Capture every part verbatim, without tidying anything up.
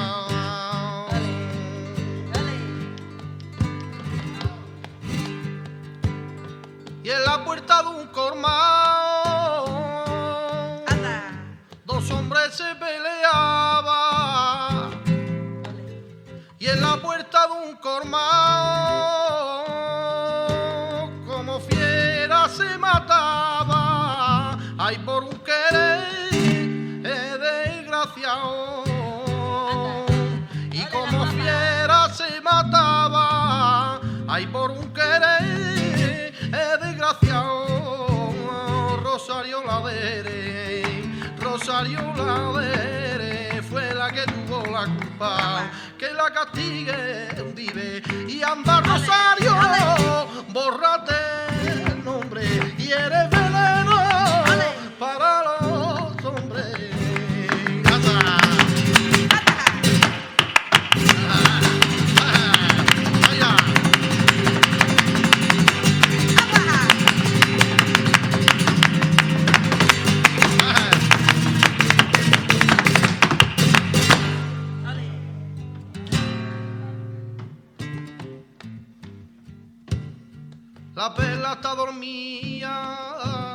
Y en la puerta de un cormal dos hombres se peleaban. Y en la puerta de un cormal como fiera se mataba. Ay, por un querer eh, desgraciado. Y como fiera se mataba. Ay, por un querer eh, desgraciado. Rosario Ladere, Rosario Ladere fue la que tuvo la culpa, que la castigue un vive. Y anda Rosario, bórrate el nombre y eres veneno para los hombres. La perla está dormida,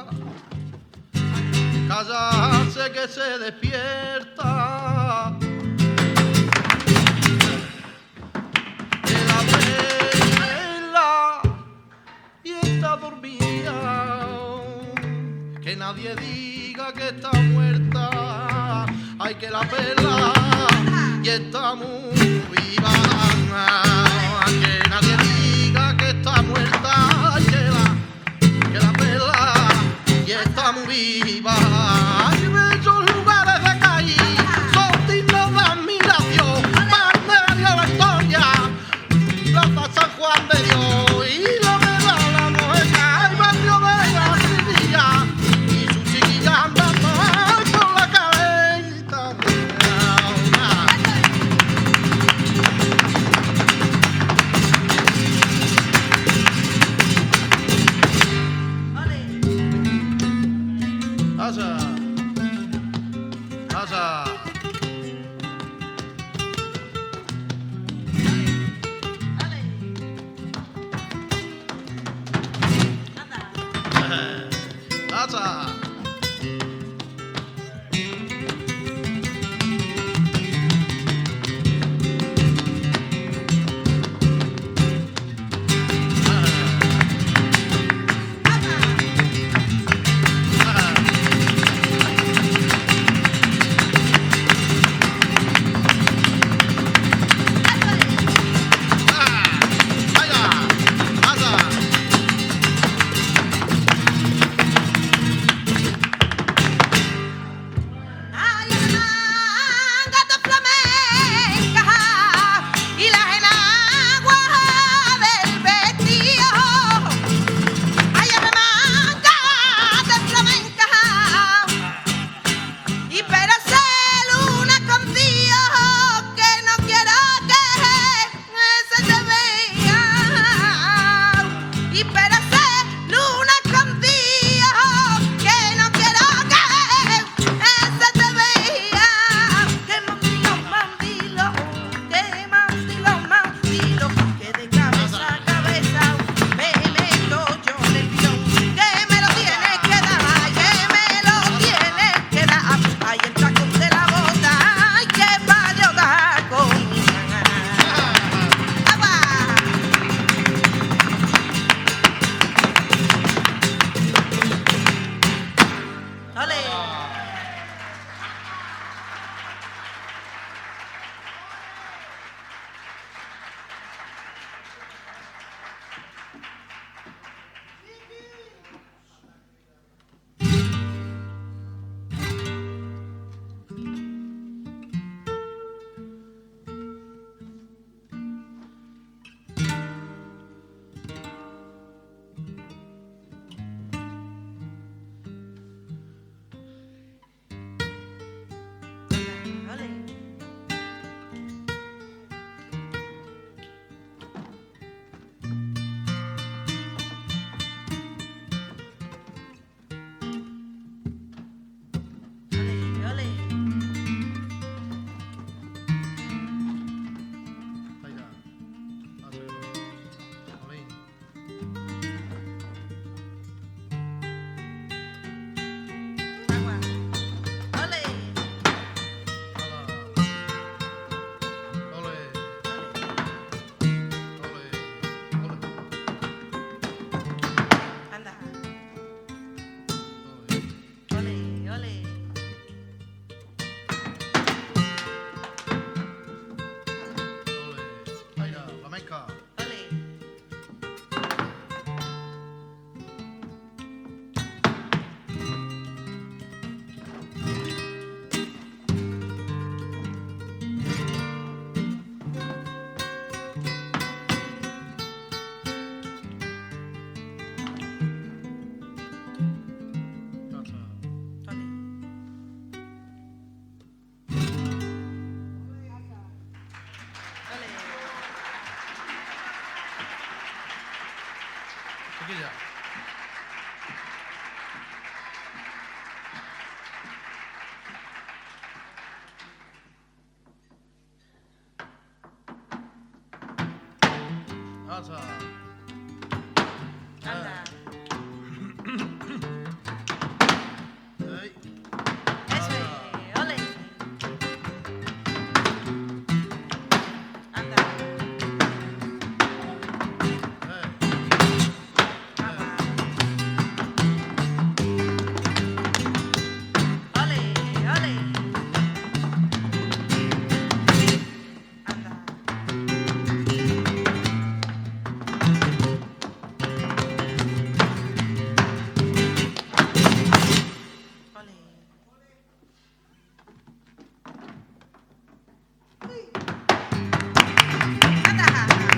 callarse que se despierta. Que la perla y está dormida, que nadie diga que está muerta. Ay, que la perla y está muy viva, que nadie diga que está muerta. Y está muy viva. Hay esos lugares de calle son dignos de admiración. Bandera de la historia, Plaza San Juan de Dios y la verdad la mueca, el barrio de la Sevilla y su chiquilla andando con la cabeza. chiquilla. Asa. Anda. Ey. Eso es, ole. Anda. Ey. Vamos. Ole, ole. Anda. Ole. Anda.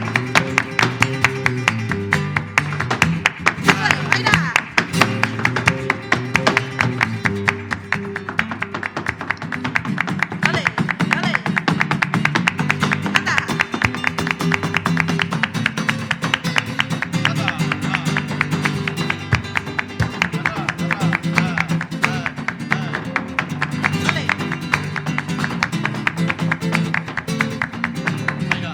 Ole, baila. Ole, ole. Anda. Asa. Ole. Venga.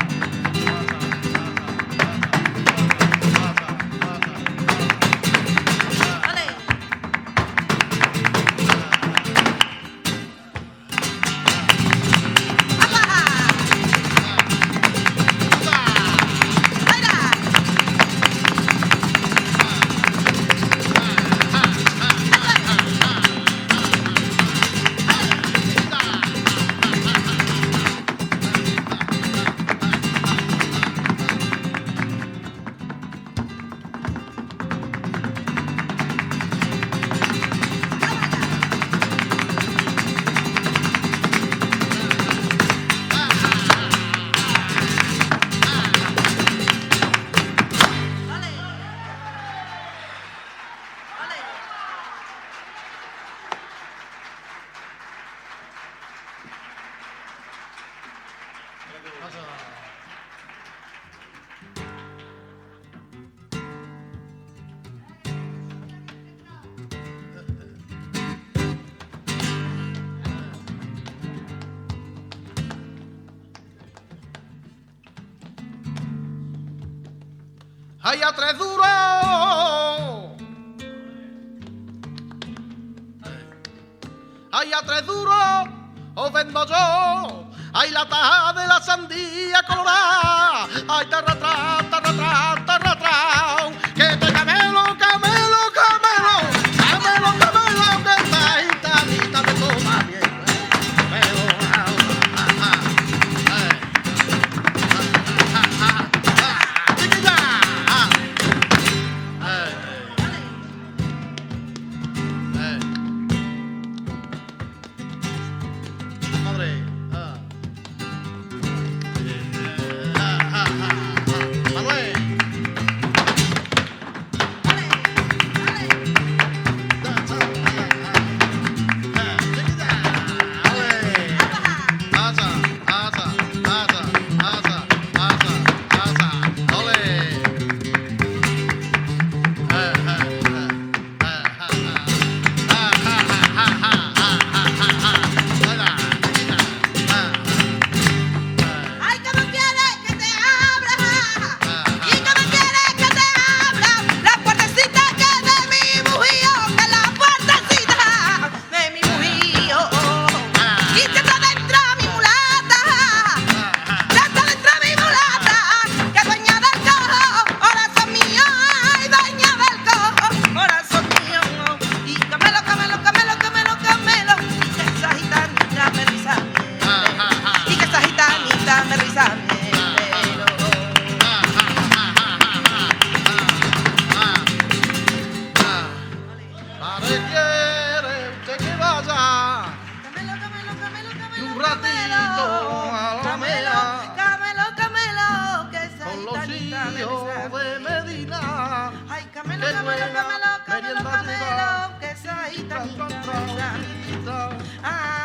Ole. Abaja. Baila. Ole. Ole. ¡Ay, a tres duros! ¡Ay, a tres duros! ¡Os vendo yo! ¡Ay, la taja de la sandía colorada! ¡Ay, tarra, tra, tarra, tra, tarra, tra! ¡Que te camelo, camelo, camelo! ¡Camelo, camelo, que esta gitanita me toma bien! Camelo, ah, ah, ah, eh. Ah, ah, ah, ah, chiquilla, ah. Eh, eh. Madre. Ah. Ah, ah, ah, ah. Manuel. Ole. Ole. Da, da, ah, ah. Ah, chiquilla. Ale. Abaja. Asa, asa, asa, asa, asa, asa. Ole. Eh, eh, eh, eh, ah, ah. Ah, ah, ah, ah, ah, ah, ah, ah, ah. Hola, chiquilla. Ah, ah. Ay, cómo quieres que te abra. Y cómo quieres que te abra. La puertecita que de mi bujío. Que la puertecita de mi bujío. Y que está dentro mi mulata. Ya está dentro mi mulata. Que dueña del cojo. Corazón mío. Ay, dueña del cojo. Corazón mío. Y camelo, camelo, camelo, camelo, camelo. Que esa gitanita me risa mi pelo. Y que esa gitanita me risa mi pelo. Padre quiere usted que vaya Camelo, camelo, camelo, camelo, y un ratito a la camelo, mela camelo, camelo, que esa con los gitanita me hijos risa de mi pelo. Medina. Ay, camelo, que camelo, buena camelo, camelo, merienda camelo, lleva. que esa Tra, gitanita tra, me tra, risa mi pelo. tra. Ah,